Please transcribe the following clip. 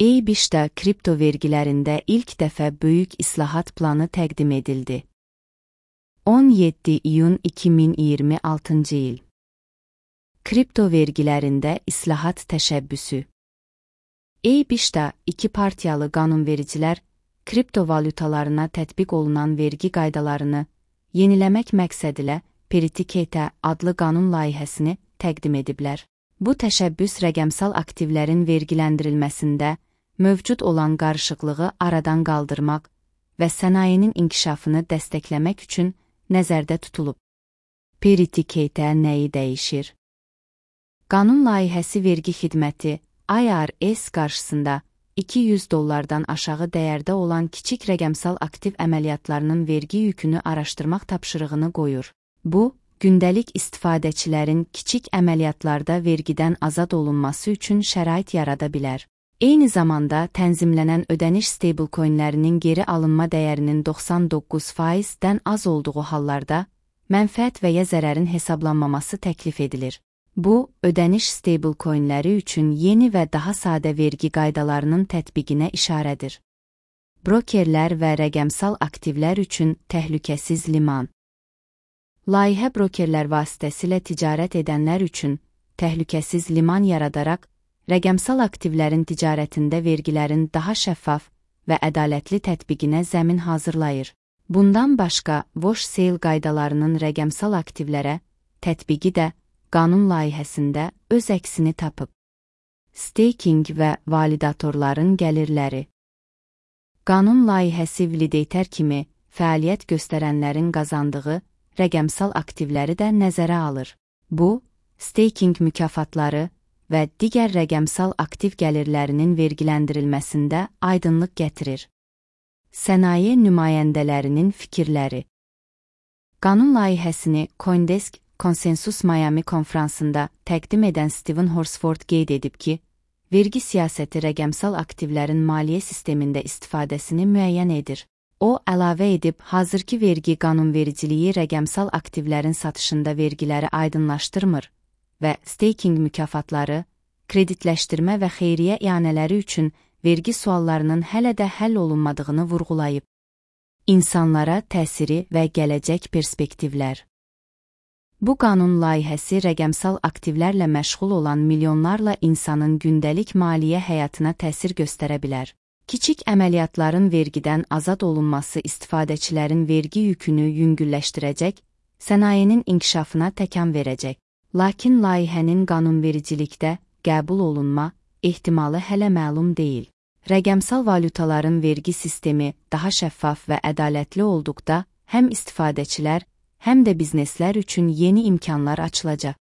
EBİŞ'də kripto vergilərində ilk dəfə böyük islahat planı təqdim edildi. 17 iyun 2026 il. Kripto vergilərində islahat təşəbbüsü. EBİŞ'də iki partiyalı qanunvericilər kriptovalyutalarına tətbiq olunan vergi qaydalarını yeniləmək məqsədilə Peritiketa adlı qanun layihəsini təqdim ediblər. Bu təşəbbüs rəqəmsal aktivlərin vergiləndirilməsində mövcud olan qarışıqlığı aradan qaldırmaq və sənayenin inkişafını dəstəkləmək üçün nəzərdə tutulub. Peritiketa nəyi dəyişir? Qanun layihəsi vergi xidməti IRS qarşısında $200 aşağı dəyərdə olan kiçik rəqəmsal aktiv əməliyyatlarının vergi yükünü araşdırmaq tapşırığını qoyur. Bu, gündəlik istifadəçilərin kiçik əməliyyatlarda vergidən azad olunması üçün şərait yarada bilər. Eyni zamanda tənzimlənən ödəniş stablecoinlərinin geri alınma dəyərinin 99%-dən az olduğu hallarda mənfəət və ya zərərin hesablanmaması təklif edilir. Bu, ödəniş stablecoinləri üçün yeni və daha sadə vergi qaydalarının tətbiqinə işarədir. Brokerlər və rəqəmsal aktivlər üçün təhlükəsiz liman. Layihə brokerlər vasitəsilə ticarət edənlər üçün təhlükəsiz liman yaradaraq, rəqəmsal aktivlərin ticarətində vergilərin daha şəffaf və ədalətli tətbiqinə zəmin hazırlayır. Bundan başqa, wash sale qaydalarının rəqəmsal aktivlərə tətbiqi də qanun layihəsində öz əksini tapıb. Staking və validatorların gəlirləri. Qanun layihəsi validator kimi fəaliyyət göstərənlərin qazandığı rəqəmsal aktivləri də nəzərə alır. Bu, staking mükafatları və digər rəqəmsal aktiv gəlirlərinin vergiləndirilməsində aydınlıq gətirir. Sənaye nümayəndələrinin fikirləri. Qanun layihəsini CoinDesk Konsensus Miami konfransında təqdim edən Steven Horsford qeyd edib ki, vergi siyasəti rəqəmsal aktivlərin maliyyə sistemində istifadəsini müəyyən edir. O, əlavə edib, hazırki vergi qanunvericiliyi rəqəmsal aktivlərin satışında vergiləri aydınlaşdırmır və staking mükafatları, kreditləşdirmə və xeyriyyə ianələri üçün vergi suallarının hələ də həll olunmadığını vurğulayıb. İnsanlara təsiri və gələcək perspektivlər. Bu qanun layihəsi rəqəmsal aktivlərlə məşğul olan milyonlarla insanın gündəlik maliyyə həyatına təsir göstərə bilər. Kiçik əməliyyatların vergidən azad olunması istifadəçilərin vergi yükünü yüngülləşdirəcək, sənayenin inkişafına təkan verəcək. Lakin layihənin qanunvericilikdə qəbul olunma ehtimalı hələ məlum deyil. Rəqəmsal valyutaların vergi sistemi daha şəffaf və ədalətli olduqda həm istifadəçilər, həm də bizneslər üçün yeni imkanlar açılacaq.